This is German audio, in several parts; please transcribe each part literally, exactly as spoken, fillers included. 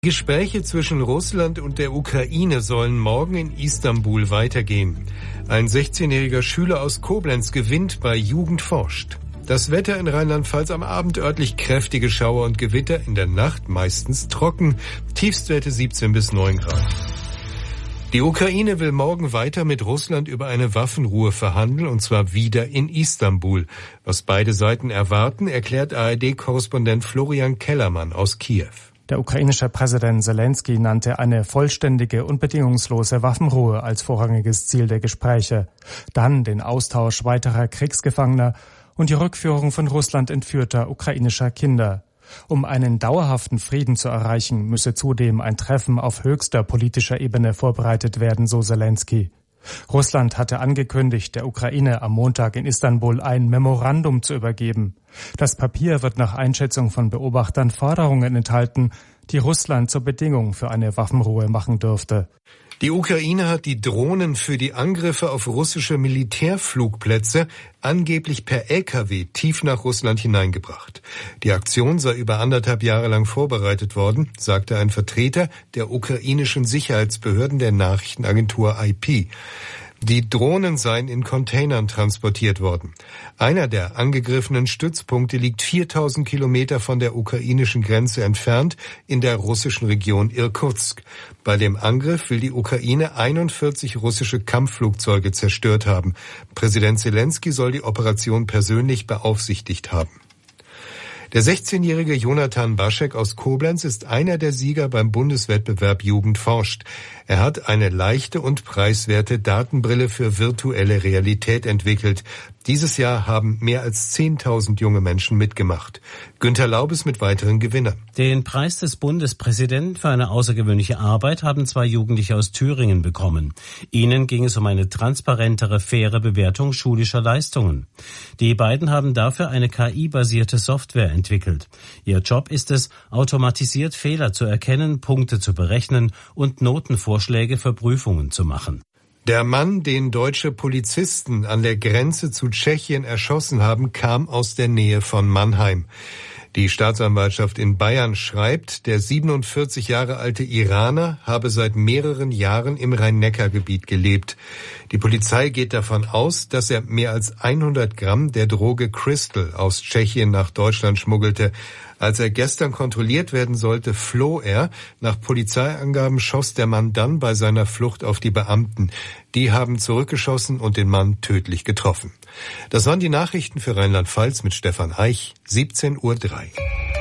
Gespräche zwischen Russland und der Ukraine sollen morgen in Istanbul weitergehen. Ein sechzehnjähriger Schüler aus Koblenz gewinnt bei Jugend forscht. Das Wetter in Rheinland-Pfalz am Abend örtlich kräftige Schauer und Gewitter, in der Nacht meistens trocken, Tiefstwerte siebzehn bis neun Grad. Die Ukraine will morgen weiter mit Russland über eine Waffenruhe verhandeln, und zwar wieder in Istanbul. Was beide Seiten erwarten, erklärt A R D-Korrespondent Florian Kellermann aus Kiew. Der ukrainische Präsident Selenskyj nannte eine vollständige und bedingungslose Waffenruhe als vorrangiges Ziel der Gespräche. Dann den Austausch weiterer Kriegsgefangener und die Rückführung von Russland entführter ukrainischer Kinder. Um einen dauerhaften Frieden zu erreichen, müsse zudem ein Treffen auf höchster politischer Ebene vorbereitet werden, so Selenskyj. Russland hatte angekündigt, der Ukraine am Montag in Istanbul ein Memorandum zu übergeben. Das Papier wird nach Einschätzung von Beobachtern Forderungen enthalten, die Russland zur Bedingung für eine Waffenruhe machen dürfte. Die Ukraine hat die Drohnen für die Angriffe auf russische Militärflugplätze angeblich per L K W tief nach Russland hineingebracht. Die Aktion sei über anderthalb Jahre lang vorbereitet worden, sagte ein Vertreter der ukrainischen Sicherheitsbehörden der Nachrichtenagentur I P. Die Drohnen seien in Containern transportiert worden. Einer der angegriffenen Stützpunkte liegt viertausend Kilometer von der ukrainischen Grenze entfernt in der russischen Region Irkutsk. Bei dem Angriff will die Ukraine einundvierzig russische Kampfflugzeuge zerstört haben. Präsident Selenskyj soll die Operation persönlich beaufsichtigt haben. Der sechzehnjährige Jonathan Baschek aus Koblenz ist einer der Sieger beim Bundeswettbewerb Jugend forscht. Er hat eine leichte und preiswerte Datenbrille für virtuelle Realität entwickelt. Dieses Jahr haben mehr als zehntausend junge Menschen mitgemacht. Günter Laubes mit weiteren Gewinnern. Den Preis des Bundespräsidenten für eine außergewöhnliche Arbeit haben zwei Jugendliche aus Thüringen bekommen. Ihnen ging es um eine transparentere, faire Bewertung schulischer Leistungen. Die beiden haben dafür eine K I-basierte Software entwickelt. Ihr Job ist es, automatisiert Fehler zu erkennen, Punkte zu berechnen und Notenvorschläge für Prüfungen zu machen. Der Mann, den deutsche Polizisten an der Grenze zu Tschechien erschossen haben, kam aus der Nähe von Mannheim. Die Staatsanwaltschaft in Bayern schreibt, der siebenundvierzig Jahre alte Iraner habe seit mehreren Jahren im Rhein-Neckar-Gebiet gelebt. Die Polizei geht davon aus, dass er mehr als hundert Gramm der Droge Crystal aus Tschechien nach Deutschland schmuggelte. Als er gestern kontrolliert werden sollte, floh er. Nach Polizeiangaben schoss der Mann dann bei seiner Flucht auf die Beamten. Die haben zurückgeschossen und den Mann tödlich getroffen. Das waren die Nachrichten für Rheinland-Pfalz mit Stefan Eich, siebzehn Uhr drei.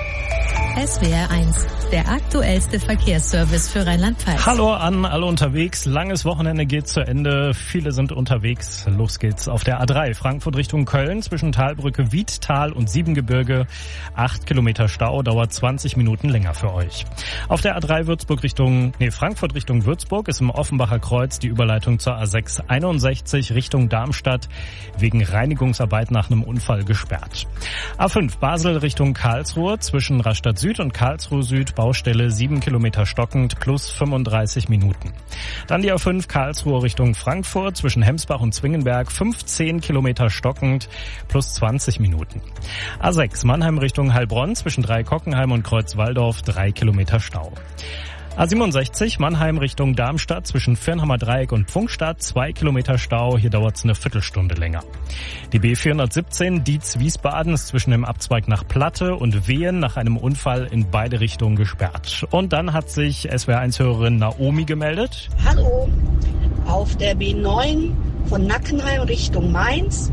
S W R eins, der aktuellste Verkehrsservice für Rheinland-Pfalz. Hallo an alle unterwegs. Langes Wochenende geht zu Ende. Viele sind unterwegs. Los geht's auf der A drei. Frankfurt Richtung Köln zwischen Talbrücke, Wiedtal und Siebengebirge. Acht Kilometer Stau, dauert zwanzig Minuten länger für euch. Auf der A drei Würzburg Richtung, nee, Frankfurt Richtung Würzburg ist im Offenbacher Kreuz die Überleitung zur A sechs einundsechzig Richtung Darmstadt wegen Reinigungsarbeit nach einem Unfall gesperrt. A fünf Basel Richtung Karlsruhe zwischen Rastatt Süd und Karlsruhe Süd, Baustelle sieben Kilometer stockend, plus fünfunddreißig Minuten. Dann die A fünf Karlsruhe Richtung Frankfurt zwischen Hemsbach und Zwingenberg, fünfzehn Kilometer stockend, plus zwanzig Minuten. A sechs Mannheim Richtung Heilbronn zwischen Dreikockenheim und Kreuzwaldorf, drei Kilometer Stau. A siebenundsechzig Mannheim Richtung Darmstadt zwischen Firnhammer Dreieck und Pfungstadt, zwei Kilometer Stau, hier dauert es eine Viertelstunde länger. Die B vierhundertsiebzehn Dietz-Wiesbaden ist zwischen dem Abzweig nach Platte und Wehen nach einem Unfall in beide Richtungen gesperrt. Und dann hat sich S W R eins-Hörerin Naomi gemeldet. Hallo, auf der B neun von Nackenheim Richtung Mainz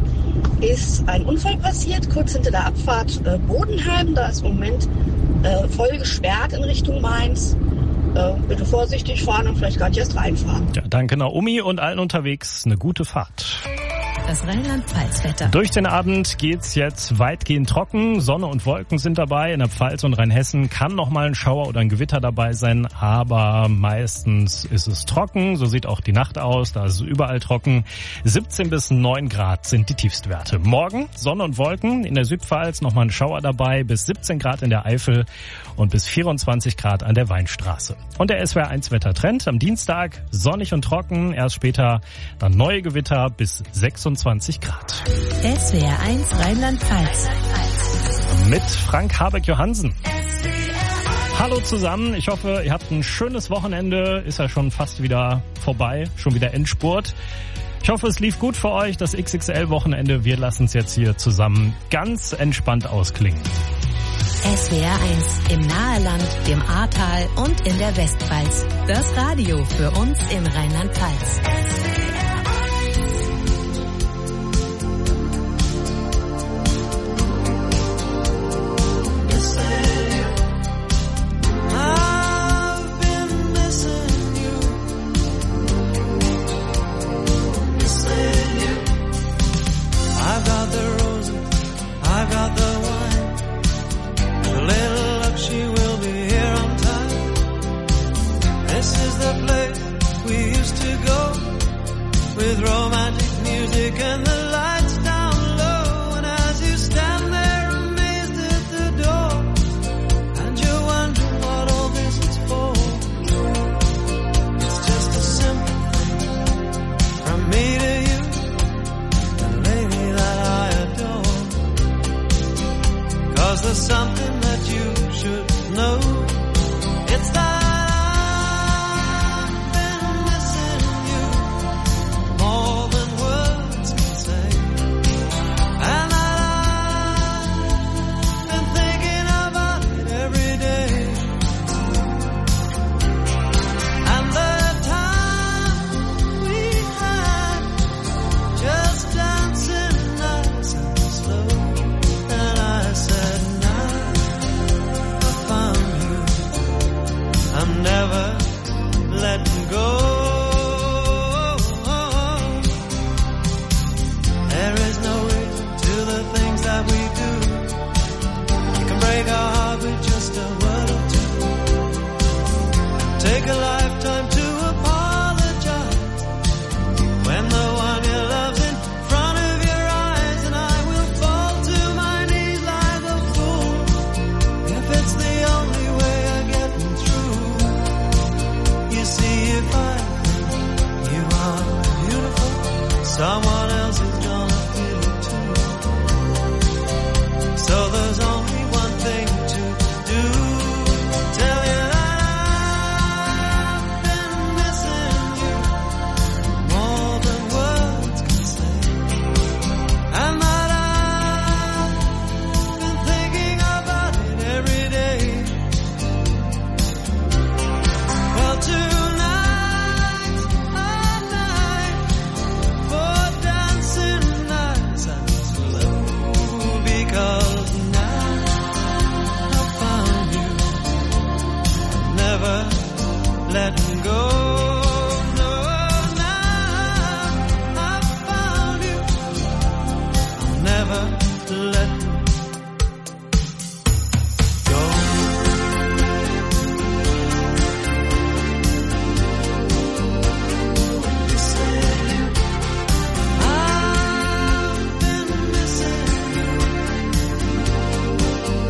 ist ein Unfall passiert, kurz hinter der Abfahrt äh, Bodenheim. Da ist im Moment äh, voll gesperrt in Richtung Mainz. Bitte vorsichtig fahren und vielleicht gar nicht erst reinfahren. Ja, danke Naomi und allen unterwegs eine gute Fahrt. Das Rheinland-Pfalz-Wetter. Durch den Abend geht's jetzt weitgehend trocken. Sonne und Wolken sind dabei. In der Pfalz und Rheinhessen kann noch mal ein Schauer oder ein Gewitter dabei sein, aber meistens ist es trocken. So sieht auch die Nacht aus. Da ist es überall trocken. siebzehn bis neun Grad sind die Tiefstwerte. Morgen Sonne und Wolken. In der Südpfalz noch mal ein Schauer dabei. Bis siebzehn Grad in der Eifel und bis vierundzwanzig Grad an der Weinstraße. Und der S W R eins Wettertrend am Dienstag sonnig und trocken. Erst später dann neue Gewitter bis sechsundzwanzig Grad. S W R eins Rheinland-Pfalz. Mit Frank Habeck-Johansen. Hallo zusammen, ich hoffe, ihr habt ein schönes Wochenende, ist ja schon fast wieder vorbei, schon wieder Endspurt. Ich hoffe, es lief gut für euch, das X X L-Wochenende. Wir lassen es jetzt hier zusammen ganz entspannt ausklingen. S W R eins im Naheland, dem Ahrtal und in der Westpfalz. Das Radio für uns in Rheinland-Pfalz.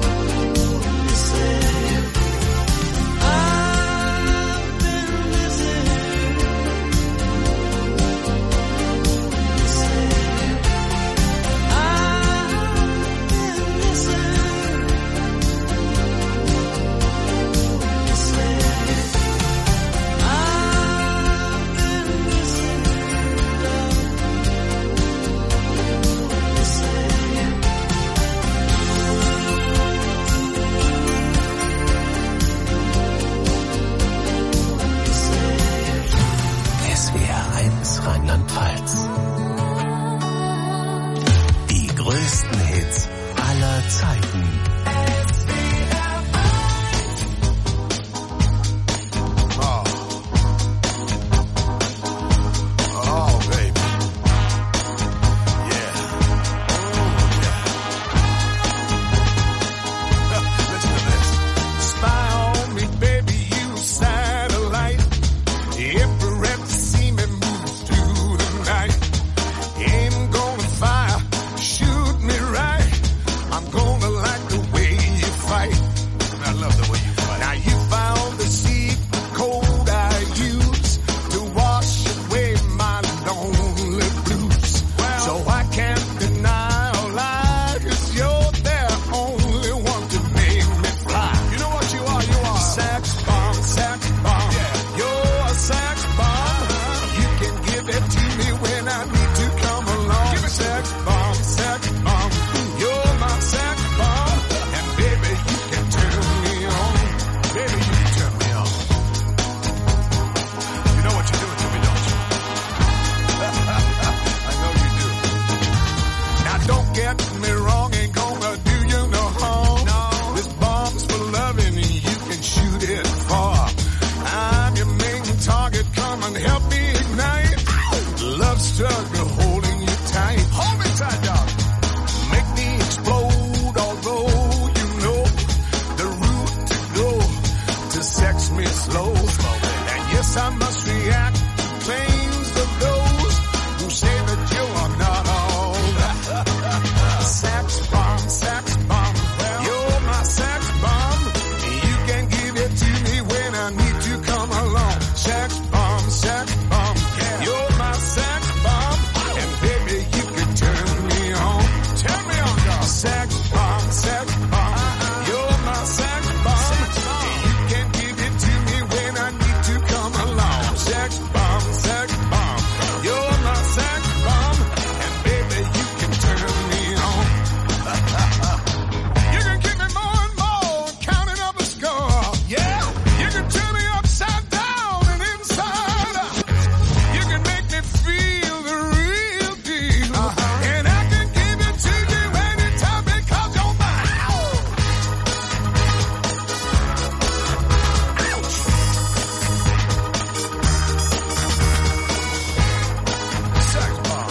I've been missing slow. And yes, I must react to claims of those who say that you are not all. Sex bomb, sex bomb, you're my sex bomb. You can give it to me when I need to come along. Sex bomb, sex bomb, you're my sex bomb. And baby, you can turn me on. Turn me on, girl. Sex bomb, sex bomb, you're my sex bomb. You can give it to me when I need to come along. Sex bomb, sex bomb, you're my sex bomb. And baby, you can turn me on. You can give me more and more, counting up the score. Yeah, you can turn me upside down and inside out. You can make me feel the real deal. Uh-huh. And I can give it to you anytime because you're mine. Sex bomb.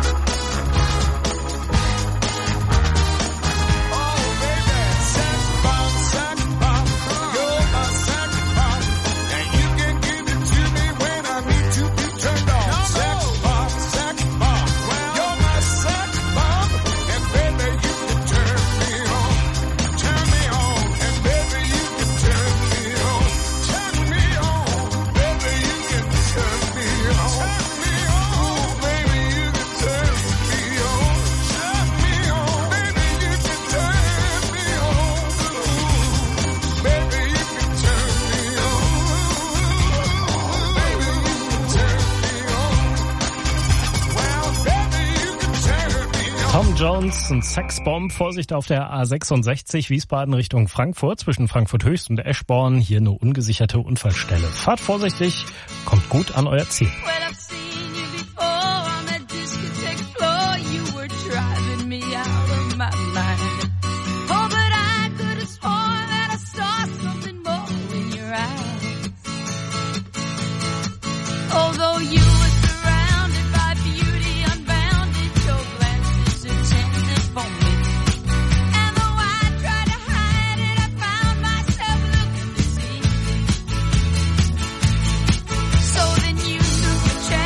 Oh, baby, sex bomb, sex bomb, you're my sex bomb, and you can give it to me when I need to be turned on. Sex bomb, sex bomb, you're my sex bomb, and baby you can turn me on, turn me on, and baby you can turn me on, turn me on, baby you can turn me on, turn me on, baby you can turn me on, turn me on, baby you can turn me on, baby you can turn me on, baby you can turn me on, well baby you can turn me on. Tom Jones und Sexbomb. Vorsicht auf der A sechsundsechzig Wiesbaden Richtung Frankfurt zwischen Frankfurt Höchst und Eschborn. Hier eine ungesicherte Unfallstelle. Fahrt vorsichtig, kommt gut an euer Ziel. Well, I've seen you before on that discotheque floor. You were driving me out of my mind. Oh, but I could have sworn that I saw something more in your eyes. Although you were surrounded by beauty unbounded, your glances intended for me. And though I tried to hide it, I found myself looking to see. So then you took a chance.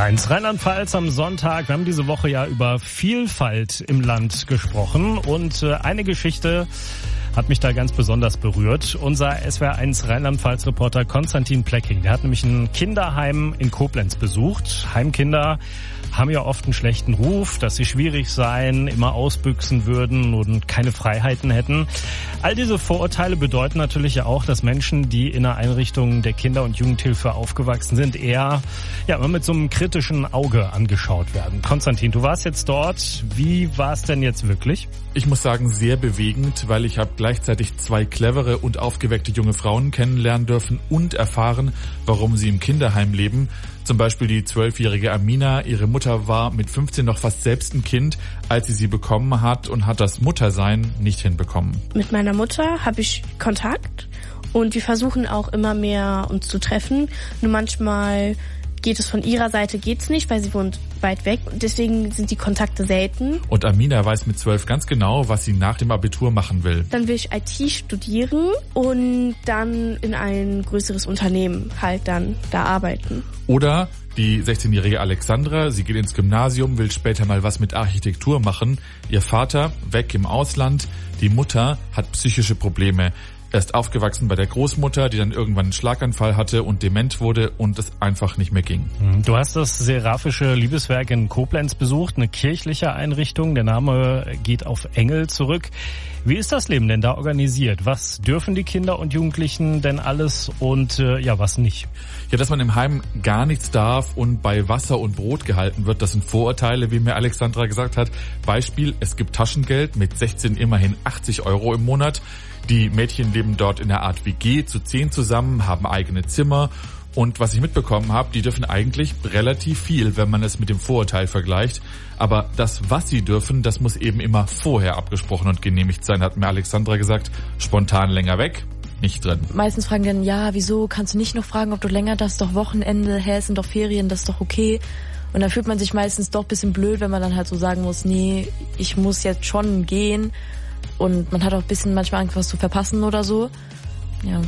S W R eins Rheinland-Pfalz am Sonntag. Wir haben diese Woche ja über Vielfalt im Land gesprochen und äh, eine Geschichte hat mich da ganz besonders berührt. Unser S W R eins Rheinland-Pfalz-Reporter Konstantin Plecking, der hat nämlich ein Kinderheim in Koblenz besucht. Heimkinder haben ja oft einen schlechten Ruf, dass sie schwierig seien, immer ausbüchsen würden und keine Freiheiten hätten. All diese Vorurteile bedeuten natürlich ja auch, dass Menschen, die in einer Einrichtung der Kinder- und Jugendhilfe aufgewachsen sind, eher ja immer mit so einem kritischen Auge angeschaut werden. Konstantin, du warst jetzt dort. Wie war es denn jetzt wirklich? Ich muss sagen, sehr bewegend, weil ich habe gleichzeitig zwei clevere und aufgeweckte junge Frauen kennenlernen dürfen und erfahren, warum sie im Kinderheim leben. Zum Beispiel die zwölfjährige Amina. Ihre Mutter war mit fünfzehn noch fast selbst ein Kind, als sie sie bekommen hat und hat das Muttersein nicht hinbekommen. Mit meiner Mutter habe ich Kontakt und wir versuchen auch immer mehr uns zu treffen. Nur manchmal geht es von ihrer Seite geht's nicht, weil sie wohnt weit weg. Deswegen sind die Kontakte selten. Und Amina weiß mit zwölf ganz genau, was sie nach dem Abitur machen will. Dann will ich I T studieren und dann in ein größeres Unternehmen halt dann da arbeiten. Oder die sechzehnjährige Alexandra, sie geht ins Gymnasium, will später mal was mit Architektur machen. Ihr Vater weg im Ausland, die Mutter hat psychische Probleme. Er ist aufgewachsen bei der Großmutter, die dann irgendwann einen Schlaganfall hatte und dement wurde und es einfach nicht mehr ging. Du hast das Seraphische Liebeswerk in Koblenz besucht, eine kirchliche Einrichtung. Der Name geht auf Engel zurück. Wie ist das Leben denn da organisiert? Was dürfen die Kinder und Jugendlichen denn alles und äh, ja, was nicht? Ja, dass man im Heim gar nichts darf und bei Wasser und Brot gehalten wird, das sind Vorurteile, wie mir Alexandra gesagt hat. Beispiel, es gibt Taschengeld mit sechzehn immerhin achtzig Euro im Monat. Die Mädchen leben dort in einer Art W G zu zehn zusammen, haben eigene Zimmer. Und was ich mitbekommen habe, die dürfen eigentlich relativ viel, wenn man es mit dem Vorurteil vergleicht. Aber das, was sie dürfen, das muss eben immer vorher abgesprochen und genehmigt sein, hat mir Alexandra gesagt. Spontan länger weg, nicht drin. Meistens fragen dann, ja, wieso, kannst du nicht noch fragen, ob du länger, das ist doch Wochenende, hä, es sind doch Ferien, das ist doch okay. Und dann fühlt man sich meistens doch ein bisschen blöd, wenn man dann halt so sagen muss, nee, ich muss jetzt schon gehen. Und man hat auch ein bisschen manchmal Angst, was zu verpassen oder so. Ja.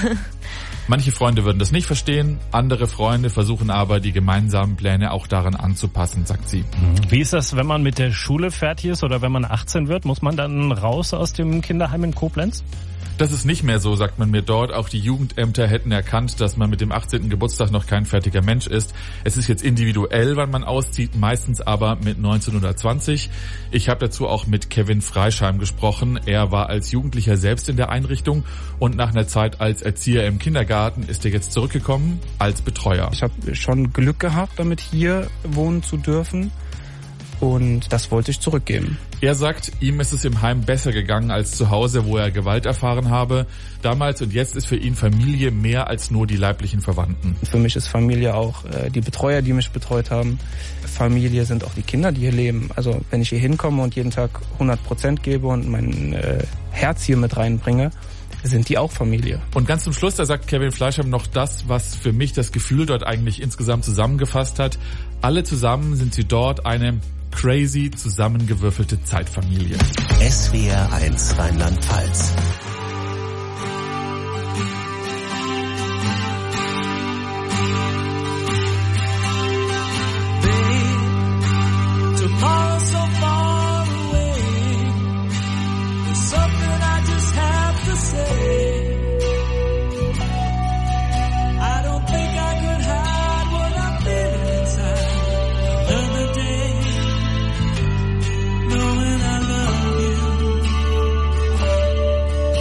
Manche Freunde würden das nicht verstehen, andere Freunde versuchen aber, die gemeinsamen Pläne auch daran anzupassen, sagt sie. Wie ist das, wenn man mit der Schule fertig ist oder wenn man achtzehn wird? Muss man dann raus aus dem Kinderheim in Koblenz? Das ist nicht mehr so, sagt man mir dort. Auch die Jugendämter hätten erkannt, dass man mit dem achtzehnten Geburtstag noch kein fertiger Mensch ist. Es ist jetzt individuell, wann man auszieht, meistens aber mit neunzehn oder zwanzig. Ich habe dazu auch mit Kevin Freischheim gesprochen. Er war als Jugendlicher selbst in der Einrichtung und nach einer Zeit als Erzieher im Kindergarten ist er jetzt zurückgekommen als Betreuer. Ich habe schon Glück gehabt, damit hier wohnen zu dürfen. Und das wollte ich zurückgeben. Er sagt, ihm ist es im Heim besser gegangen als zu Hause, wo er Gewalt erfahren habe. Damals und jetzt ist für ihn Familie mehr als nur die leiblichen Verwandten. Für mich ist Familie auch äh, die Betreuer, die mich betreut haben. Familie sind auch die Kinder, die hier leben. Also wenn ich hier hinkomme und jeden Tag hundert Prozent gebe und mein äh, Herz hier mit reinbringe, sind die auch Familie. Und ganz zum Schluss, da sagt Kevin Fleischheim noch das, was für mich das Gefühl dort eigentlich insgesamt zusammengefasst hat. Alle zusammen sind sie dort eine crazy zusammengewürfelte Zeitfamilie. S W R eins Rheinland-Pfalz. Tomorrow's so far away. There's something I just have to say. I don't think I could hide what I'm feeling inside. Another day, knowing I love you.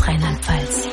eins Rheinland-Pfalz.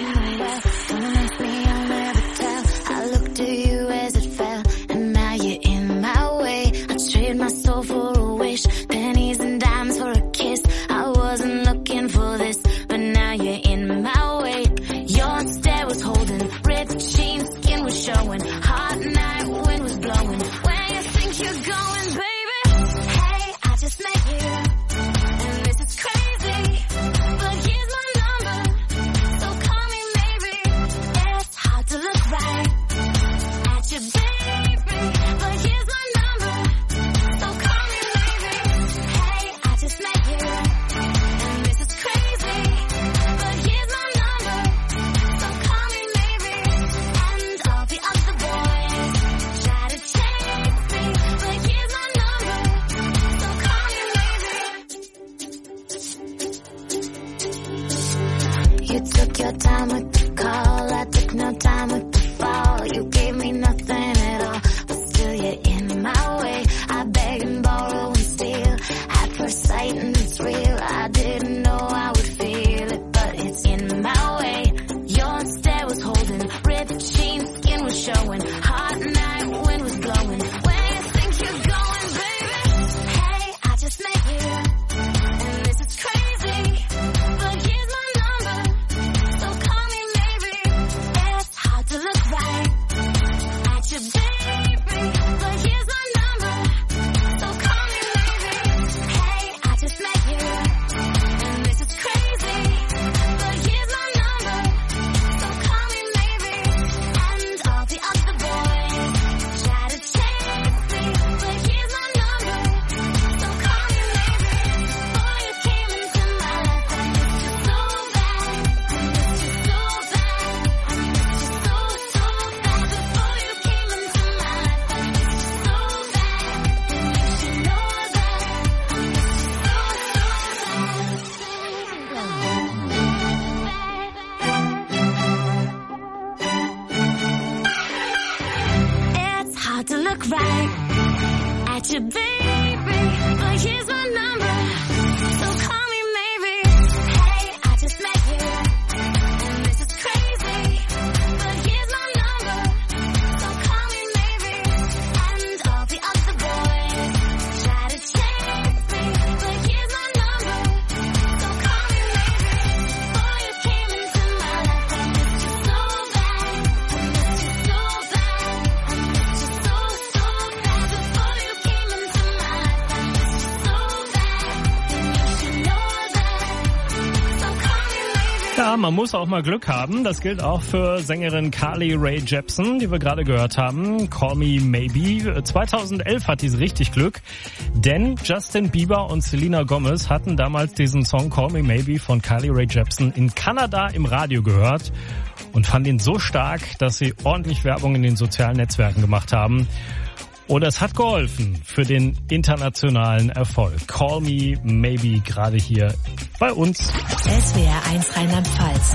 Ja, man muss auch mal Glück haben. Das gilt auch für Sängerin Carly Rae Jepsen, die wir gerade gehört haben. Call Me Maybe. zweitausendelf hat diese richtig Glück, denn Justin Bieber und Selena Gomez hatten damals diesen Song Call Me Maybe von Carly Rae Jepsen in Kanada im Radio gehört und fanden ihn so stark, dass sie ordentlich Werbung in den sozialen Netzwerken gemacht haben. Und es hat geholfen für den internationalen Erfolg. Call Me Maybe gerade hier bei uns. S W R eins Rheinland-Pfalz.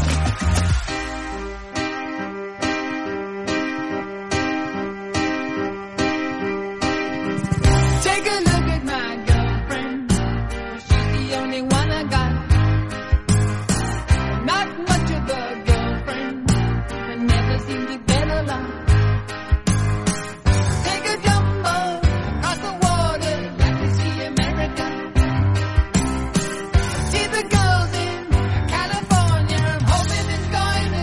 Take a look at my girlfriend. She's the only one I got. Not much of a girlfriend, but never seemed to get along. Take a jumbo across the water, like to see America. See the girls in California, I'm hoping it's going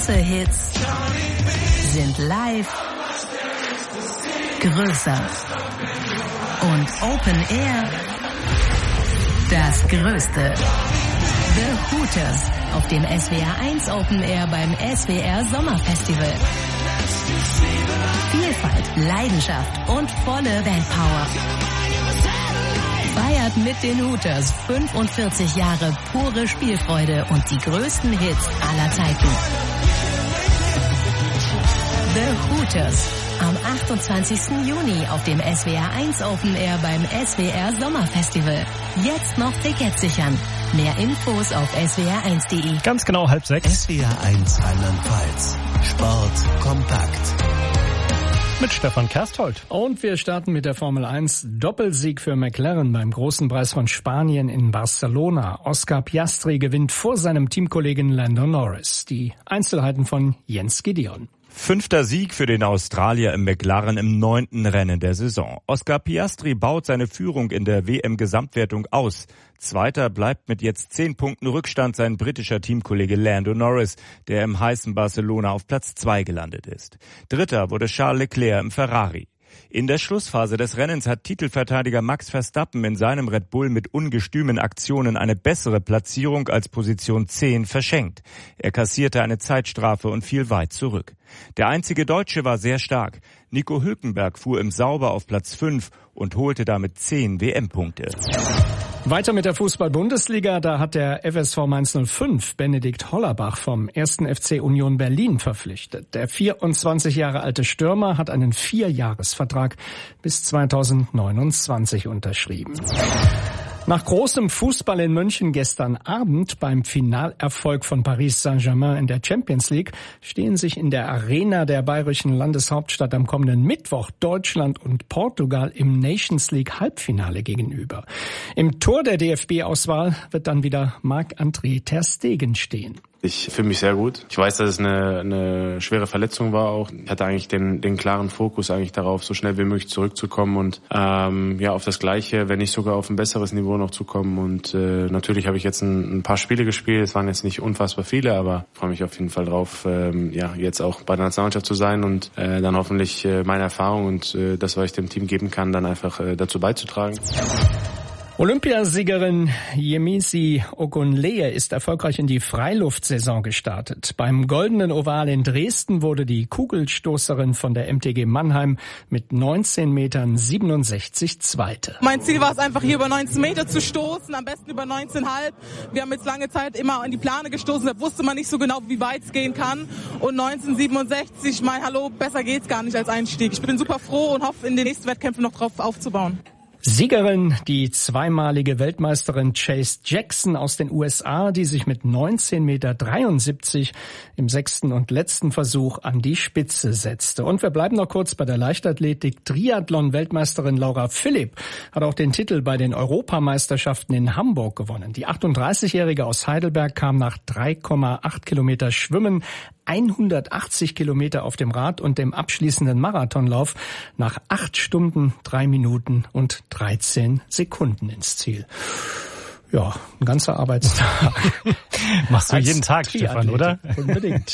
Große Hits sind live größer. Und Open Air das Größte. The Hooters auf dem S W R eins Open Air beim S W R Sommerfestival. Vielfalt, Leidenschaft und volle Bandpower. Feiert mit den Hooters fünfundvierzig Jahre pure Spielfreude und die größten Hits aller Zeiten. The Hooters am achtundzwanzigsten Juni auf dem S W R eins Open Air beim S W R Sommerfestival. Jetzt noch Tickets sichern. Mehr Infos auf s w r eins punkt d e. Ganz genau halb sechs. S W R eins Rheinland-Pfalz. Sport kompakt. Mit Stefan Kersthold. Und wir starten mit der Formel eins. Doppelsieg für McLaren beim Großen Preis von Spanien in Barcelona. Oscar Piastri gewinnt vor seinem Teamkollegen Lando Norris. Die Einzelheiten von Jens Gideon. Fünfter Sieg für den Australier im McLaren im neunten Rennen der Saison. Oscar Piastri baut seine Führung in der W M-Gesamtwertung aus. Zweiter bleibt mit jetzt zehn Punkten Rückstand sein britischer Teamkollege Lando Norris, der im heißen Barcelona auf Platz zwei gelandet ist. Dritter wurde Charles Leclerc im Ferrari. In der Schlussphase des Rennens hat Titelverteidiger Max Verstappen in seinem Red Bull mit ungestümen Aktionen eine bessere Platzierung als Position zehn verschenkt. Er kassierte eine Zeitstrafe und fiel weit zurück. Der einzige Deutsche war sehr stark. Nico Hülkenberg fuhr im Sauber auf Platz fünf und holte damit zehn W M-Punkte. Weiter mit der Fußball-Bundesliga, da hat der F S V Mainz null fünf Benedikt Hollerbach vom ersten F C Union Berlin verpflichtet. Der vierundzwanzig Jahre alte Stürmer hat einen Vierjahresvertrag bis zweitausendneunundzwanzig unterschrieben. Nach großem Fußball in München gestern Abend beim Finalerfolg von Paris Saint-Germain in der Champions League stehen sich in der Arena der bayerischen Landeshauptstadt am kommenden Mittwoch Deutschland und Portugal im Nations League Halbfinale gegenüber. Im Tor der D F B-Auswahl wird dann wieder Marc-André ter Stegen stehen. Ich fühle mich sehr gut. Ich weiß, dass es eine, eine schwere Verletzung war auch. Ich hatte eigentlich den, den klaren Fokus eigentlich darauf, so schnell wie möglich zurückzukommen und ähm, ja auf das Gleiche, wenn nicht sogar auf ein besseres Niveau noch zu kommen. Und äh, natürlich habe ich jetzt ein, ein paar Spiele gespielt. Es waren jetzt nicht unfassbar viele, aber freue mich auf jeden Fall drauf, ähm, ja jetzt auch bei der Nationalmannschaft zu sein und äh, dann hoffentlich äh, meine Erfahrung und äh, das, was ich dem Team geben kann, dann einfach äh, dazu beizutragen. Olympiasiegerin Yemisi Ogunleye ist erfolgreich in die Freiluftsaison gestartet. Beim Goldenen Oval in Dresden wurde die Kugelstoßerin von der M T G Mannheim mit neunzehn Metern siebenundsechzig Zweite. Mein Ziel war es einfach, hier über neunzehn Meter zu stoßen, am besten über neunzehn Komma fünf. Wir haben jetzt lange Zeit immer an die Plane gestoßen, da wusste man nicht so genau, wie weit es gehen kann. Und neunzehn siebenundsechzig, mein Hallo, besser geht's gar nicht als Einstieg. Ich bin super froh und hoffe, in den nächsten Wettkämpfen noch drauf aufzubauen. Siegerin, die zweimalige Weltmeisterin Chase Jackson aus den U S A, die sich mit neunzehn Meter dreiundsiebzig im sechsten und letzten Versuch an die Spitze setzte. Und wir bleiben noch kurz bei der Leichtathletik. Triathlon-Weltmeisterin Laura Philipp hat auch den Titel bei den Europameisterschaften in Hamburg gewonnen. Die achtunddreißigjährige aus Heidelberg kam nach drei Komma acht Kilometer Schwimmen, hundertachtzig Kilometer auf dem Rad und dem abschließenden Marathonlauf nach acht Stunden, drei Minuten und dreizehn Sekunden ins Ziel. Ja, ein ganzer Arbeitstag. Machst du jeden Tag, Stefan, oder? Unbedingt.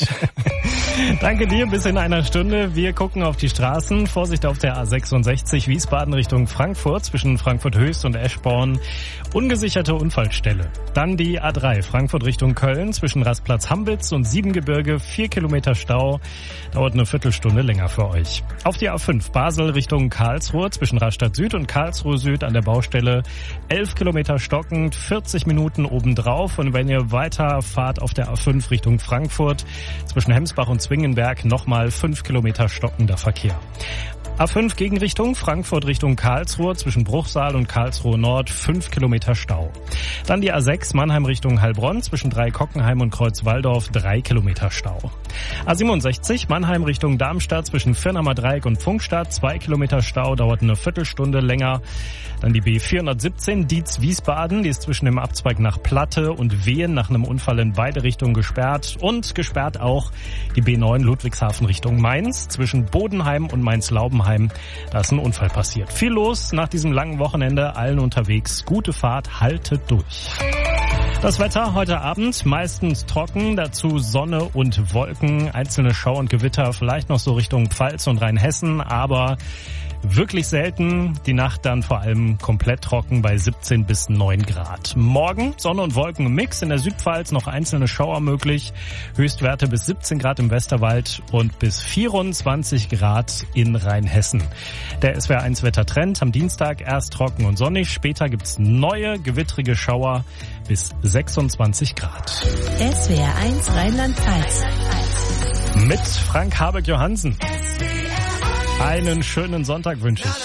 Danke dir, bis in einer Stunde. Wir gucken auf die Straßen. Vorsicht auf der A sechsundsechzig Wiesbaden Richtung Frankfurt zwischen Frankfurt Höchst und Eschborn. Ungesicherte Unfallstelle. Dann die A drei Frankfurt Richtung Köln zwischen Rastplatz Hambitz und Siebengebirge. Vier Kilometer Stau. Dauert eine Viertelstunde länger für euch. Auf die A fünf Basel Richtung Karlsruhe zwischen Rastatt Süd und Karlsruhe Süd an der Baustelle. Elf Kilometer stockend, vierzig Minuten obendrauf. Und wenn ihr weiter fahrt auf der A fünf Richtung Frankfurt zwischen Hemsbach und Zwingenberg nochmal fünf Kilometer stockender Verkehr. A fünf Gegenrichtung, Frankfurt Richtung Karlsruhe, zwischen Bruchsal und Karlsruhe Nord, fünf Kilometer Stau. Dann die A sechs Mannheim Richtung Heilbronn, zwischen Dreikockenheim und Kreuzwaldorf, drei Kilometer Stau. A siebenundsechzig Mannheim Richtung Darmstadt, zwischen Firnhammer Dreieck und Funkstadt, zwei Kilometer Stau, dauert eine Viertelstunde länger. Dann die B vierhundertsiebzehn Dietz-Wiesbaden, die ist zwischen dem Abzweig nach Platte und Wehen nach einem Unfall in beide Richtungen gesperrt. Und gesperrt auch die B neun Ludwigshafen Richtung Mainz, zwischen Bodenheim und Mainz-Laubenheim. Da ist ein Unfall passiert. Viel los nach diesem langen Wochenende, allen unterwegs. Gute Fahrt, haltet durch. Das Wetter heute Abend meistens trocken, dazu Sonne und Wolken, einzelne Schau- und Gewitter, vielleicht noch so Richtung Pfalz und Rheinhessen, aber wirklich selten. Die Nacht dann vor allem komplett trocken bei siebzehn bis neun Grad. Morgen Sonne und Wolken im Mix, in der Südpfalz noch einzelne Schauer möglich, Höchstwerte bis siebzehn Grad im Westerwald und bis vierundzwanzig Grad in Rheinhessen. Der S W R eins Wettertrend am Dienstag erst trocken und sonnig, später gibt's neue gewittrige Schauer bis sechsundzwanzig Grad. S W R eins Rheinland-Pfalz. Mit Frank Habeck-Johansen. Einen schönen Sonntag wünsche ich.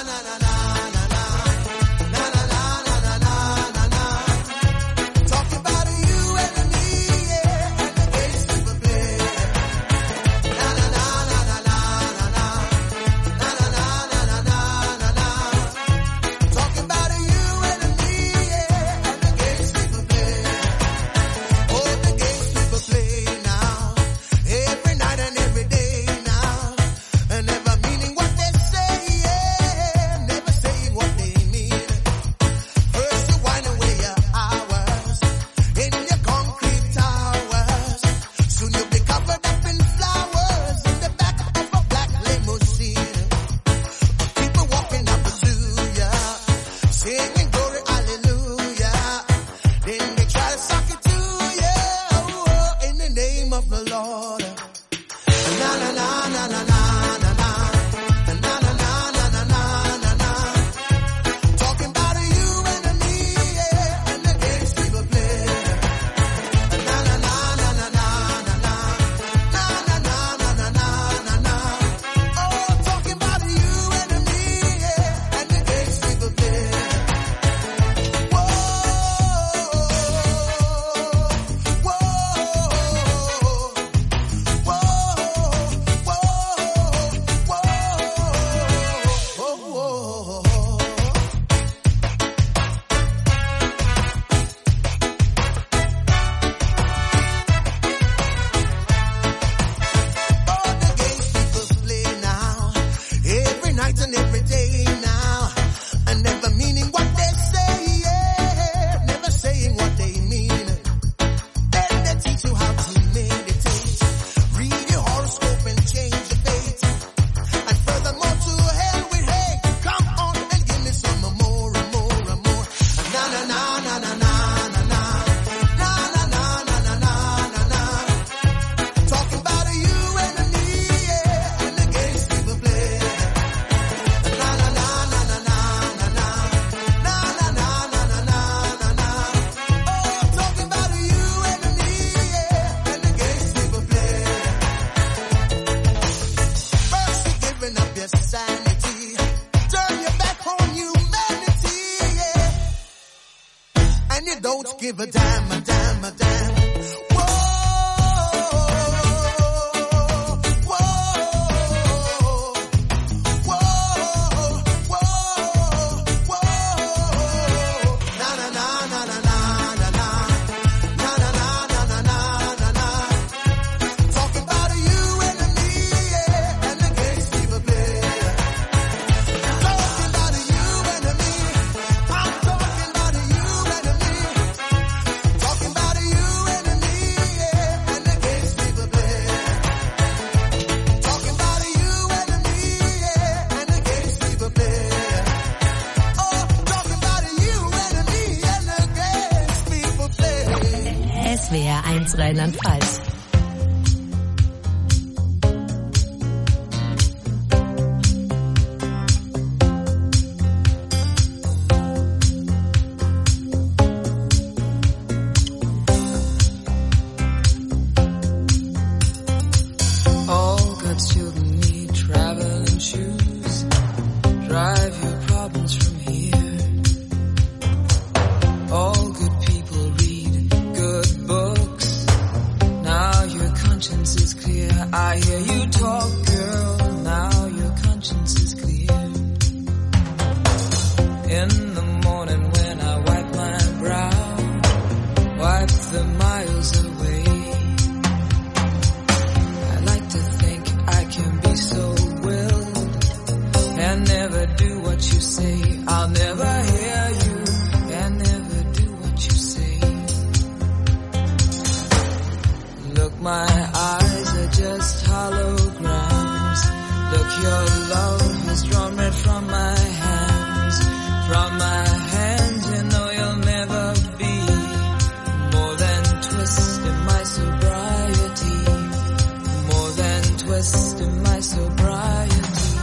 Give a damn, a damn, a damn. Whoa, whoa, whoa, whoa, whoa. Na na na na na na na na na na na na na na na. Talking about you and me, yeah, and the games people play. Talking about you and me. I'm talking about you and me. Talking about you and me, yeah, and the games people play. Talking about you and me, yeah, and the games people play. Oh, talking about you and me, and the games people play. S W R eins Rheinland-Pfalz. All good children need traveling shoes. Drive your problems from here. All good people read good books. Now your conscience is clear. I hear you talk, girl. Now your conscience is clear. In the morning when I wipe my brow, wipe the miles away. I like to think I can be so willed and never do what you say. I'll never hear you and never do what you say. twist in my sobriety.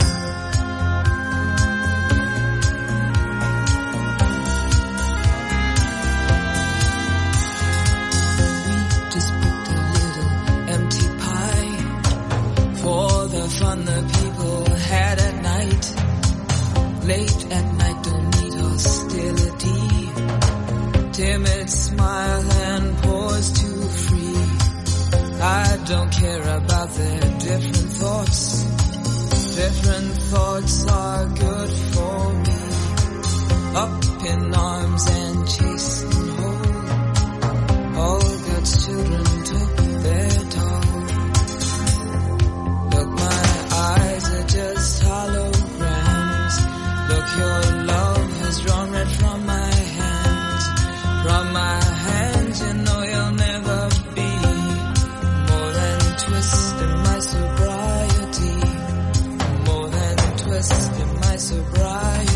We just picked a little empty pie for the fun the people had at night. Late at night, don't need hostility. Timid smile and pause too free. I don't care about their different thoughts. Different thoughts are good for me. Up in arms and chasing home. All God's children took their toll. Look, my eyes are just holograms. Look, your love has drawn red from my hands. From my hands, you know you'll never be more than twist in my sobriety. More than twist in my sobriety.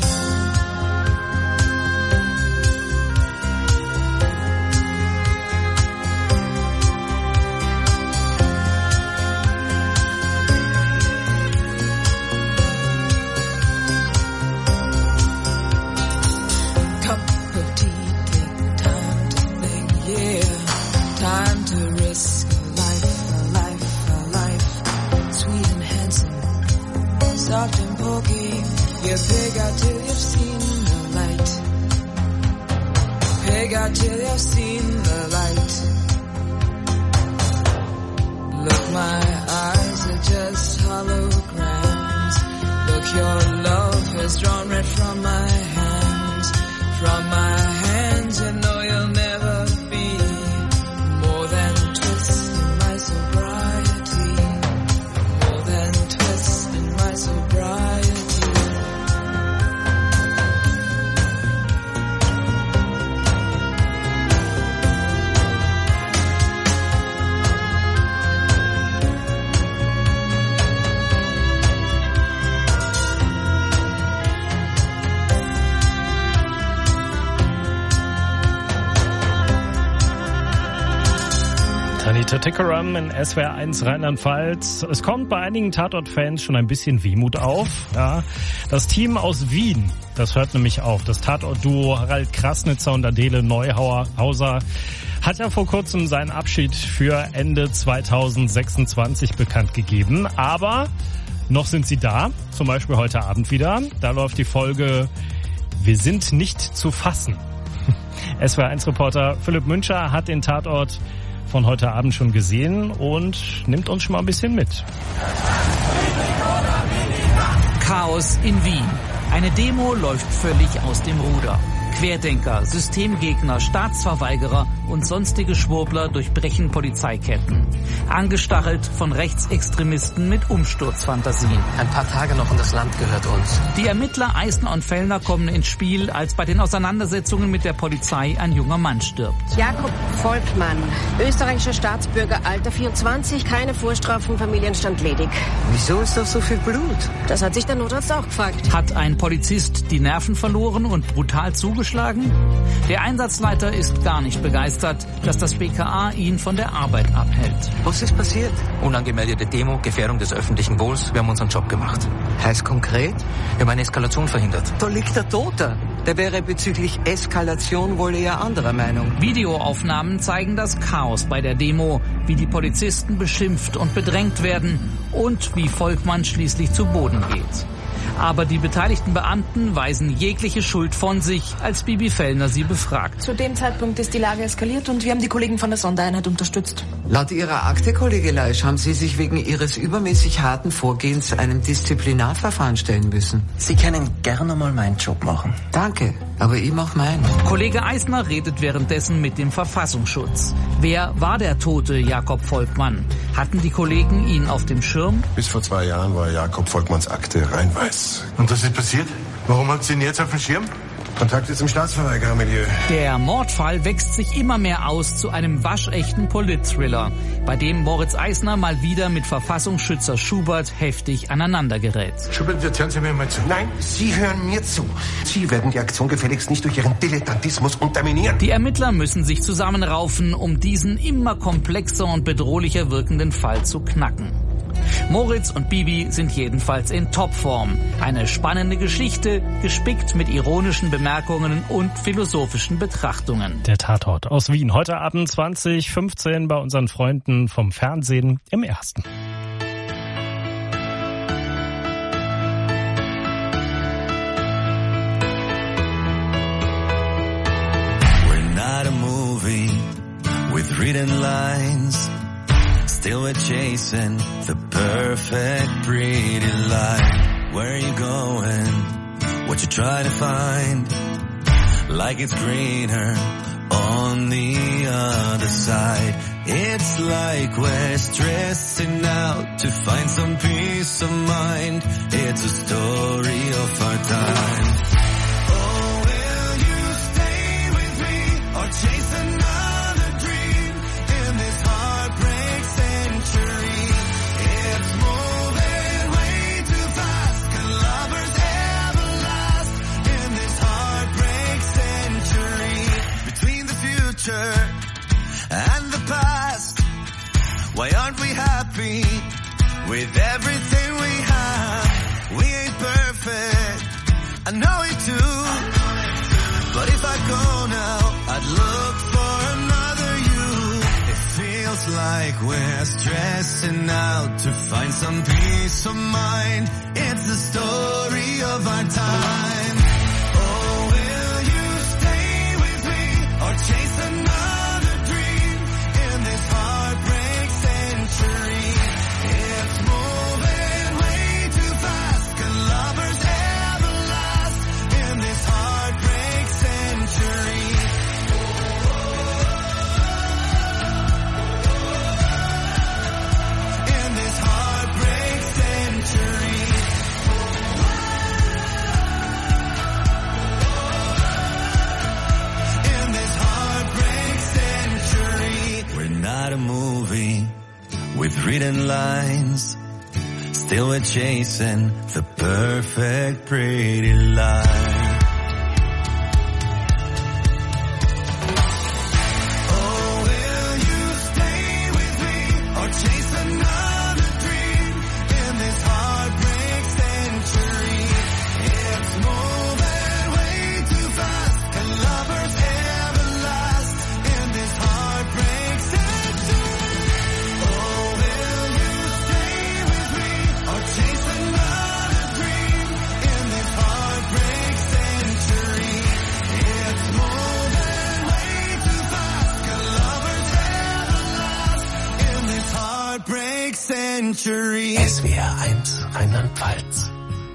Soft and pokey, you pig out till you've seen the light. Pig out till you've seen the light. Look, my eyes are just holograms. Look, your love has drawn red from my hands. From my hands, you know you'll never be more than twist in my sobriety. More than twist in my sobriety. Tanita Tikaram in S W R eins Rheinland-Pfalz. Es kommt bei einigen Tatort-Fans schon ein bisschen Wehmut auf. Ja, das Team aus Wien, das hört nämlich auf. Das Tatort-Duo Harald Krasnitzer und Adele Neuhauser hat ja vor kurzem seinen Abschied für Ende zweitausendsechsundzwanzig bekannt gegeben. Aber noch sind sie da, zum Beispiel heute Abend wieder. Da läuft die Folge Wir sind nicht zu fassen. S W R eins Reporter Philipp Müncher hat den Tatort von heute Abend schon gesehen und nimmt uns schon mal ein bisschen mit. Chaos in Wien. Eine Demo läuft völlig aus dem Ruder. Querdenker, Systemgegner, Staatsverweigerer und sonstige Schwurbler durchbrechen Polizeiketten. Angestachelt von Rechtsextremisten mit Umsturzfantasien. Ein paar Tage noch und das Land gehört uns. Die Ermittler Eisner und Fellner kommen ins Spiel, als bei den Auseinandersetzungen mit der Polizei ein junger Mann stirbt. Jakob Volkmann, österreichischer Staatsbürger, Alter vierundzwanzig, keine Vorstrafen, Familienstand ledig. Wieso ist doch so viel Blut? Das hat sich der Notarzt auch gefragt. Hat ein Polizist die Nerven verloren und brutal zugeschlagen? Der Einsatzleiter ist gar nicht begeistert, dass das B K A ihn von der Arbeit abhält. Was ist passiert? Unangemeldete Demo, Gefährdung des öffentlichen Wohls. Wir haben unseren Job gemacht. Heißt konkret? Wir haben eine Eskalation verhindert. Da liegt der Tote. Der wäre bezüglich Eskalation wohl eher anderer Meinung. Videoaufnahmen zeigen das Chaos bei der Demo, wie die Polizisten beschimpft und bedrängt werden und wie Volkmann schließlich zu Boden geht. Aber die beteiligten Beamten weisen jegliche Schuld von sich, als Bibi Fellner sie befragt. Zu dem Zeitpunkt ist die Lage eskaliert und wir haben die Kollegen von der Sondereinheit unterstützt. Laut Ihrer Akte, Kollege Leisch, haben Sie sich wegen Ihres übermäßig harten Vorgehens einem Disziplinarverfahren stellen müssen. Sie können gerne mal meinen Job machen. Danke, aber ich mach meinen. Kollege Eisner redet währenddessen mit dem Verfassungsschutz. Wer war der tote Jakob Volkmann? Hatten die Kollegen ihn auf dem Schirm? Bis vor zwei Jahren war Jakob Volkmanns Akte rein weiß. Und was ist passiert? Warum habt ihr ihn jetzt auf dem Schirm? Kontakte zum Staatsverweigerermilieu. Der Mordfall wächst sich immer mehr aus zu einem waschechten Polit-Thriller, bei dem Moritz Eisner mal wieder mit Verfassungsschützer Schubert heftig aneinandergerät. Schubert, jetzt hören Sie mir mal zu. Nein, Sie hören mir zu. Sie werden die Aktion gefälligst nicht durch Ihren Dilettantismus unterminieren. Die Ermittler müssen sich zusammenraufen, um diesen immer komplexer und bedrohlicher wirkenden Fall zu knacken. Moritz und Bibi sind jedenfalls in Topform. Eine spannende Geschichte, gespickt mit ironischen Bemerkungen und philosophischen Betrachtungen. Der Tatort aus Wien. Heute Abend zwanzig fünfzehn bei unseren Freunden vom Fernsehen im Ersten. We're not a movie with written lines. Still we're chasing the perfect pretty life. Where are you going? What you try to find? Like it's greener on the other side. It's like we're stressing out to find some peace of mind. It's a story of our time. Oh, will you stay with me or chase another dream in this heartbreak century? It's moving way too fast. Can lovers ever last in this heartbreak century? Between the future and the past, why aren't we happy with everything we have? We ain't perfect, I know it too. But if I go now, I'd look for another you. It feels like we're stressing out to find some peace of mind. It's the story of our time. Oh, will you stay with me or chase another dream in this heartbreak century? It's moving way too fast. Can lovers ever last in this heartbreak century? In this heartbreak century. In this heartbreak century. We're not a movie with written lines. Still we're chasing the perfect pretty life. Oh, will you stay with me or chase another dream in this heartbreak century? It's moving way too fast. Can lovers ever last in this heartbreak century? Oh, will you stay with me or chase another dream in this heartbreak century? It's moving way too fast. Can lovers ever last in this heartbreak century? S W R eins Rheinland-Pfalz.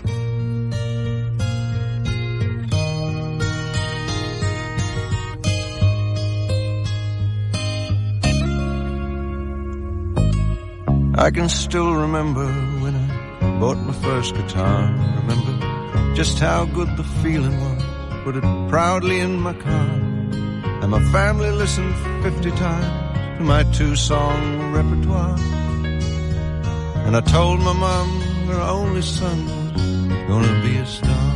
I can still remember when I bought my first guitar. Remember just how good the feeling was. Put it proudly in my car. And my family listened fifty times to my two-song repertoire. And I told my mom her only son was gonna be a star.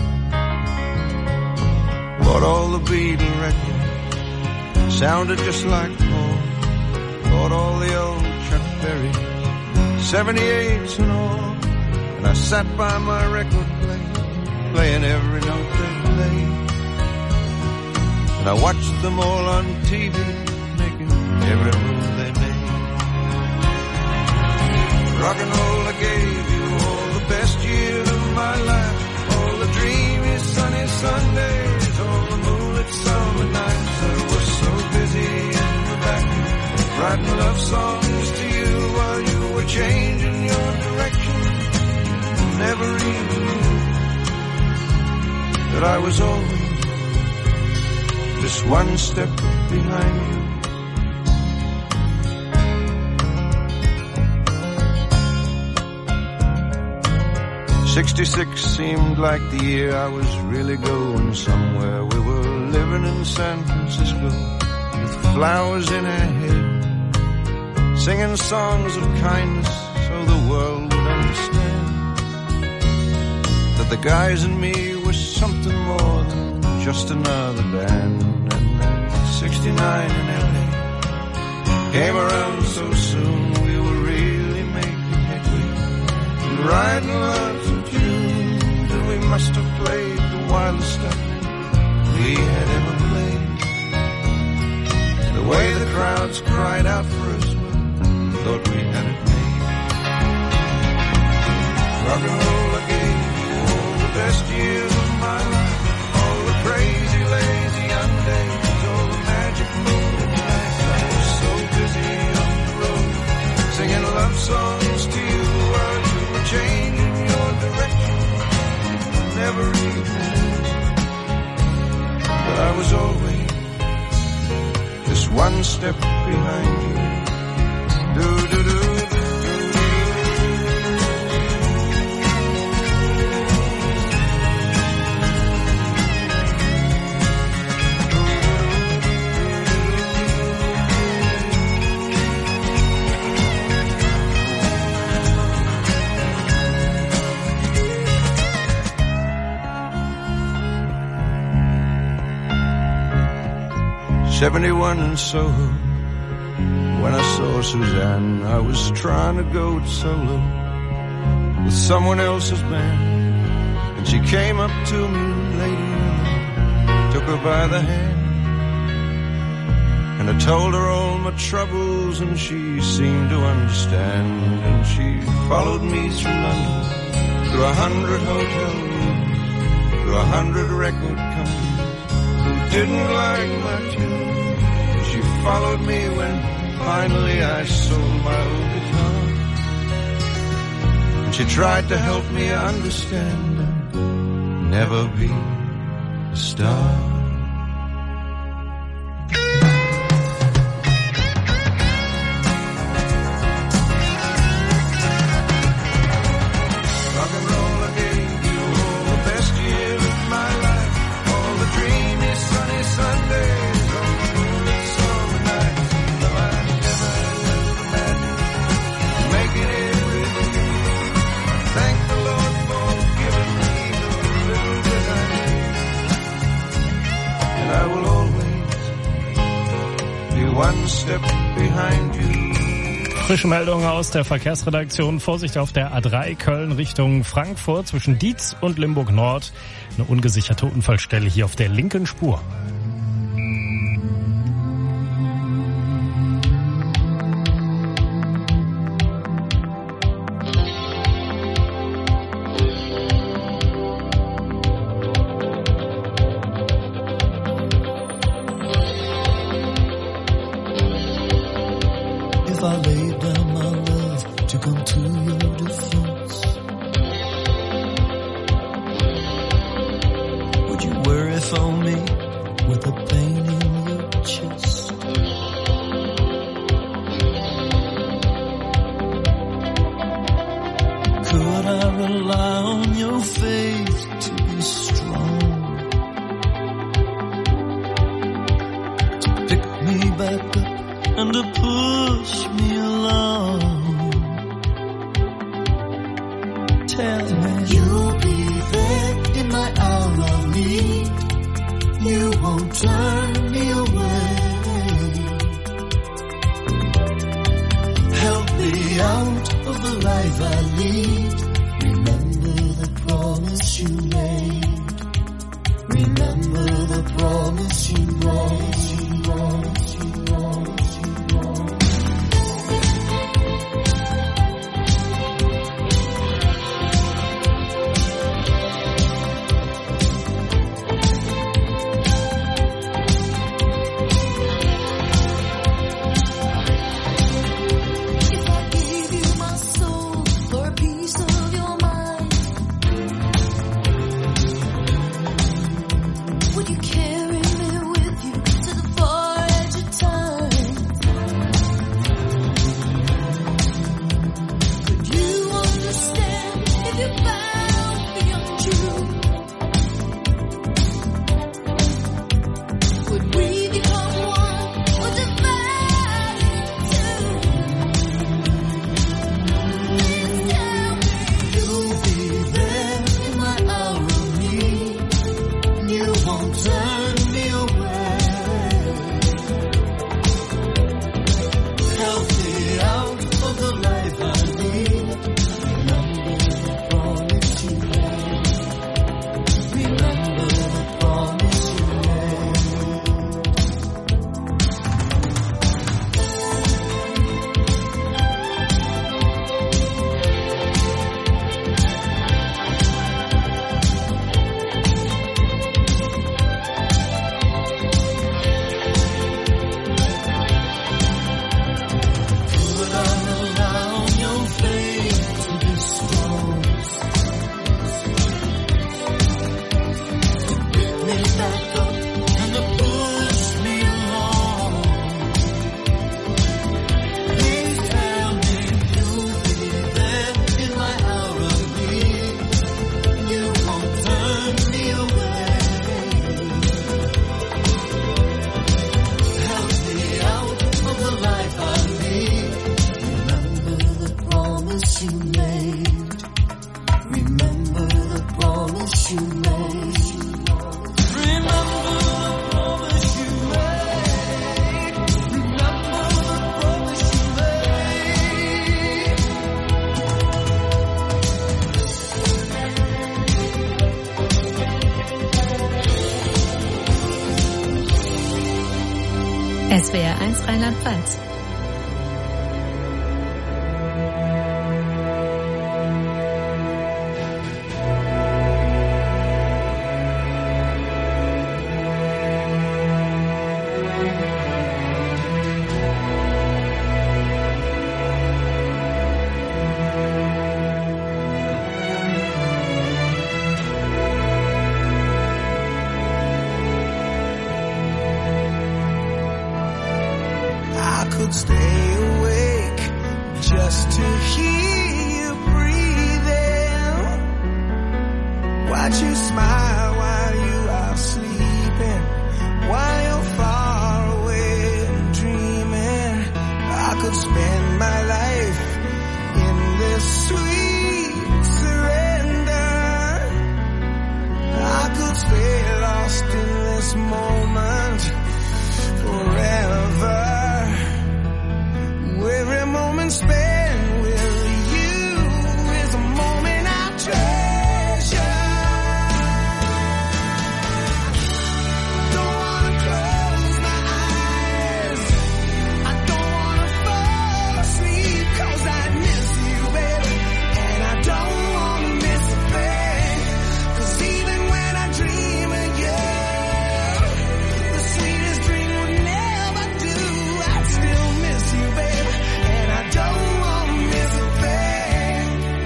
Bought all the Beatle records, sounded just like Paul. Bought all the old Chuck Berry seventy-eights and all. And I sat by my record player, playing every note they played. And I watched them all on T V, making every move they made. Rock and roll, I gave you all the best years of my life. All the dreamy sunny Sundays, all the moonlit summer nights. I was so busy in the back, writing love songs to you while you were changing your direction. Never even knew that I was always just one step behind you. Sixty-six seemed like the year I was really going somewhere. We were living in San Francisco with flowers in our hair, singing songs of kindness so the world would understand that the guys and me were something more than just another band. And then sixty-nine in L A came around so soon, we were really making headway. hearts cried out for us, thought we had it made. Rock and roll, I gave you all the best years of my life, all the crazy, lazy young days, all the magic moonlit nights. I was so busy on the road, singing love songs to you while you were changing your direction. Never even, but I was always just one step behind you. Do do do. seventy-one in Soho, when I saw Suzanne, I was trying to go solo with someone else's band, and she came up to me, lady, and I took her by the hand, and I told her all my troubles, and she seemed to understand, and she followed me through London, through a hundred hotel rooms, through a hundred record companies who didn't like my tune. She followed me when finally I sold my old guitar. And she tried to help me understand I'd never be a star. Rock and roll, I gave you all the best years of my life, all the dreamy sunny Sundays. One step behind you. Frische Meldung aus der Verkehrsredaktion. Vorsicht auf der A drei Köln Richtung Frankfurt zwischen Dietz und Limburg Nord. Eine ungesicherte Unfallstelle hier auf der linken Spur. If I laid down my love to come to your defense, would you worry for me with the pain in your chest? Could I rely on your faith to be strong, to pick me back up and to push me along? Tell me you'll be there in my hour of need. You won't turn me away. Help me out of the life I lead. Remember the promise you made. Remember the promise you made. You promised, you promised, you promised. If I gave you my soul for a piece made. Remember the promise you made. Remember the promise you made. Remember the promise you made. S W R eins Rheinland-Pfalz. I could stay awake just to hear you breathing. Watch you smile while you are sleeping, while you're far away and dreaming. I could spend my life in this sweet surrender. I could stay lost in this moment forever. Every moment spent with you is a moment I treasure. Don't wanna close my eyes. I don't wanna fall asleep 'cause I miss you, baby. And I don't wanna miss a thing. 'Cause even when I dream of you, the sweetest dream would never do. I'd still miss you, baby. Don't wanna miss a thing.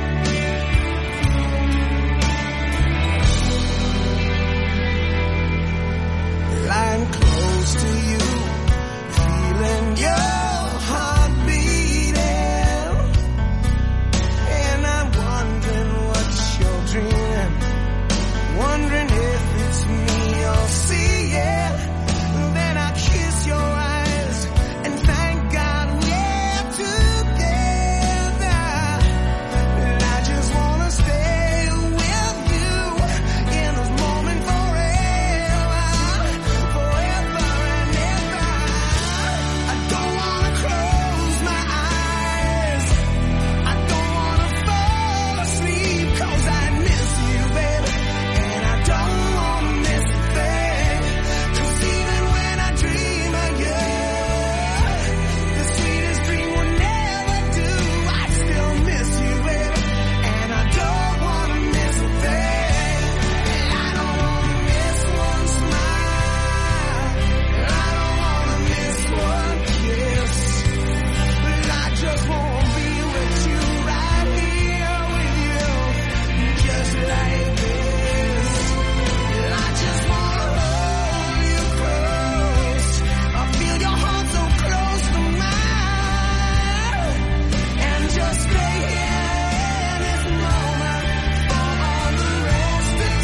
Lying close to you, feeling your heart beating, and I'm wondering what you're dreaming, wondering if it's me you're seeing. Then I kiss your eyes and thank God we're together. And I just wanna stay with you in this moment forever, forever and ever. I don't wanna close my eyes. I don't wanna fall asleep 'cause I miss you, baby. And I don't wanna miss a thing. 'Cause even when I dream of you, the sweetest dream would never do. I still miss you, baby. And I don't wanna miss a thing. I don't wanna miss one smile. I don't wanna miss one kiss. I just wanna be with you right here with you, just like this. I just wanna hold you close. I feel your heart so close to mine, and just stay here in this moment for all the rest of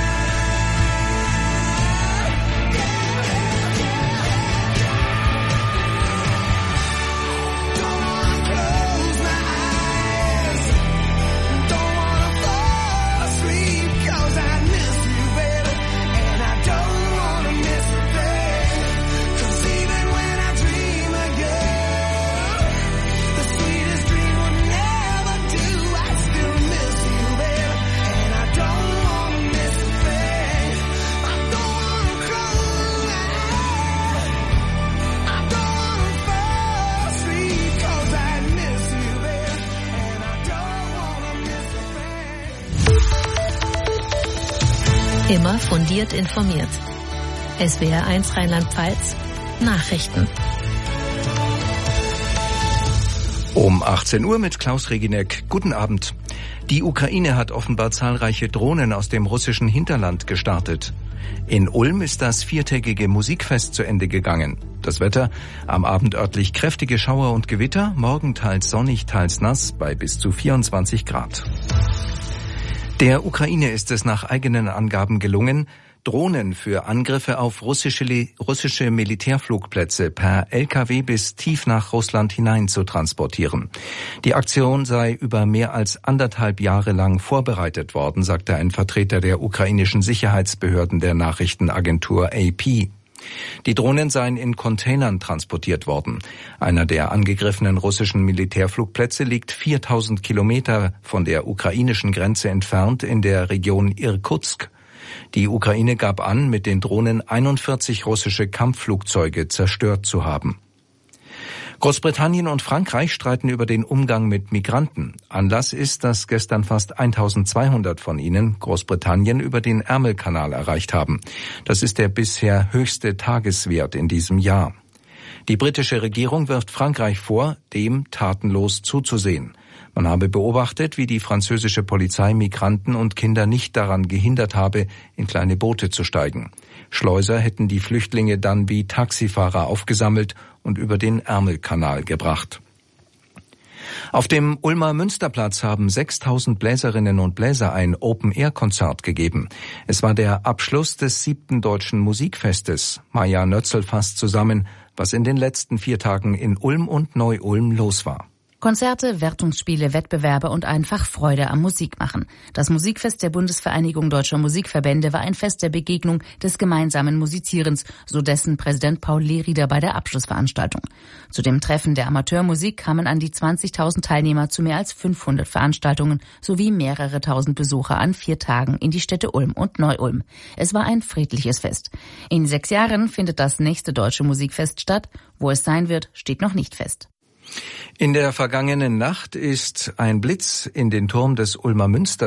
time. Don't wanna close my eyes. Don't wanna fall asleep 'cause I miss you, baby. And I don't wanna miss a thing. 'Cause even when I dream of you, the sweetest dream would never do. I still miss you, baby. And I don't wanna miss a thing. I don't wanna close my eyes. I don't wanna fall asleep 'cause I miss you, baby. And I don't wanna miss a thing. Immer fundiert informiert. S W R eins Rheinland-Pfalz. Nachrichten. Um achtzehn Uhr mit Klaus Reginek. Guten Abend. Die Ukraine hat offenbar zahlreiche Drohnen aus dem russischen Hinterland gestartet. In Ulm ist das viertägige Musikfest zu Ende gegangen. Das Wetter: am Abend örtlich kräftige Schauer und Gewitter, morgen teils sonnig, teils nass bei bis zu vierundzwanzig Grad. Der Ukraine ist es nach eigenen Angaben gelungen, Drohnen für Angriffe auf russische, russische Militärflugplätze per L K W bis tief nach Russland hinein zu transportieren. Die Aktion sei über mehr als anderthalb Jahre lang vorbereitet worden, sagte ein Vertreter der ukrainischen Sicherheitsbehörden der Nachrichtenagentur A P. Die Drohnen seien in Containern transportiert worden. Einer der angegriffenen russischen Militärflugplätze liegt viertausend Kilometer von der ukrainischen Grenze entfernt in der Region Irkutsk. Die Ukraine gab an, mit den Drohnen einundvierzig russische Kampfflugzeuge zerstört zu haben. Großbritannien und Frankreich streiten über den Umgang mit Migranten. Anlass ist, dass gestern fast eintausendzweihundert von ihnen Großbritannien über den Ärmelkanal erreicht haben. Das ist der bisher höchste Tageswert in diesem Jahr. Die britische Regierung wirft Frankreich vor, dem tatenlos zuzusehen. Man habe beobachtet, wie die französische Polizei Migranten und Kinder nicht daran gehindert habe, in kleine Boote zu steigen. Schleuser hätten die Flüchtlinge dann wie Taxifahrer aufgesammelt und über den Ärmelkanal gebracht. Auf dem Ulmer Münsterplatz haben sechstausend Bläserinnen und Bläser ein Open-Air-Konzert gegeben. Es war der Abschluss des siebten Deutschen Musikfestes. Maja Nötzel fasst zusammen, was in den letzten vier Tagen in Ulm und Neu-Ulm los war. Konzerte, Wertungsspiele, Wettbewerbe und einfach Freude am Musikmachen. Das Musikfest der Bundesvereinigung Deutscher Musikverbände war ein Fest der Begegnung, des gemeinsamen Musizierens, so dessen Präsident Paul Lehrieder bei der Abschlussveranstaltung. Zu dem Treffen der Amateurmusik kamen an die zwanzigtausend Teilnehmer zu mehr als fünfhundert Veranstaltungen sowie mehrere tausend Besucher an vier Tagen in die Städte Ulm und Neu-Ulm. Es war ein friedliches Fest. In sechs Jahren findet das nächste Deutsche Musikfest statt. Wo es sein wird, steht noch nicht fest. In der vergangenen Nacht ist ein Blitz in den Turm des Ulmer Münster